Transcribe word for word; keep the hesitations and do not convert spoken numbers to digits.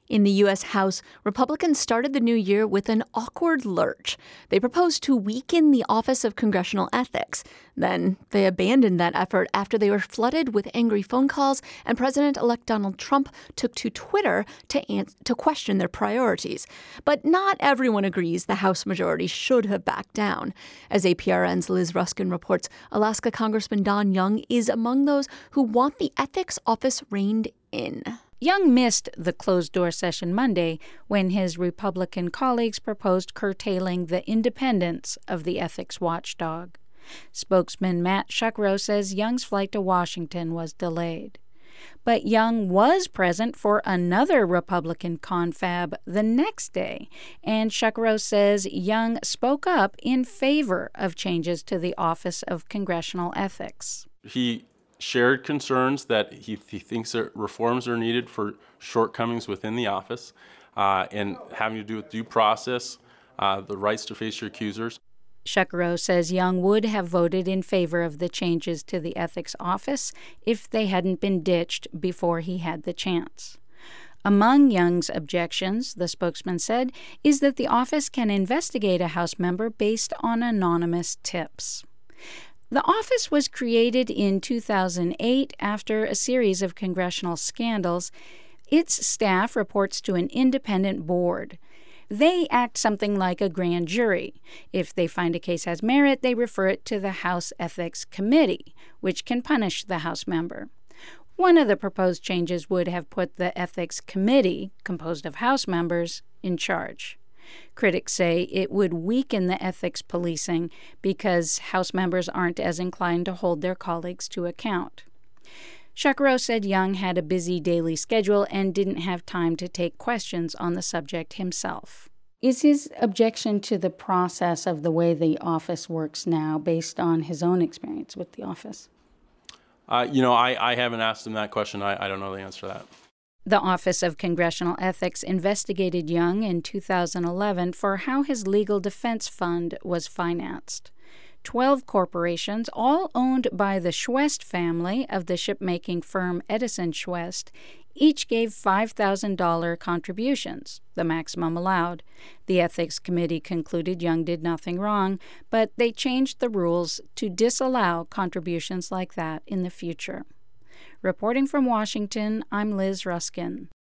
In the U S. House, Republicans started the new year with an awkward lurch. They proposed to weaken the Office of Congressional Ethics. Then they abandoned that effort after they were flooded with angry phone calls and President-elect Donald Trump took to Twitter to, ans- to question their priorities. But not everyone agrees the House majority should have backed down. As A P R N's Liz Ruskin reports, Alaska Congressman Don Young is among those who want the ethics office reined in. Young missed the closed-door session Monday when his Republican colleagues proposed curtailing the independence of the ethics watchdog. Spokesman Matt Shuckrow says Young's flight to Washington was delayed. But Young was present for another Republican confab the next day, and Shuckrow says Young spoke up in favor of changes to the Office of Congressional Ethics. He shared concerns that he, he thinks that reforms are needed for shortcomings within the office uh, and having to do with due process, uh, the rights to face your accusers. Shuckrow says Young would have voted in favor of the changes to the ethics office if they hadn't been ditched before he had the chance. Among Young's objections, the spokesman said, is that the office can investigate a House member based on anonymous tips. The office was created in two thousand eight after a series of congressional scandals. Its staff reports to an independent board. They act something like a grand jury. If they find a case has merit, they refer it to the House Ethics Committee, which can punish the House member. One of the proposed changes would have put the Ethics Committee, composed of House members, in charge. Critics say it would weaken the ethics policing because House members aren't as inclined to hold their colleagues to account. Shuckrow said Young had a busy daily schedule and didn't have time to take questions on the subject himself. Is his objection to the process of the way the office works now based on his own experience with the office? Uh, you know, I, I haven't asked him that question. I, I don't know the answer to that. The Office of Congressional Ethics investigated Young in two thousand eleven for how his legal defense fund was financed. Twelve corporations, all owned by the Schwest family of the shipmaking firm Edison Schwest, each gave five thousand dollars contributions, the maximum allowed. The Ethics Committee concluded Young did nothing wrong, but they changed the rules to disallow contributions like that in the future. Reporting from Washington, I'm Liz Ruskin.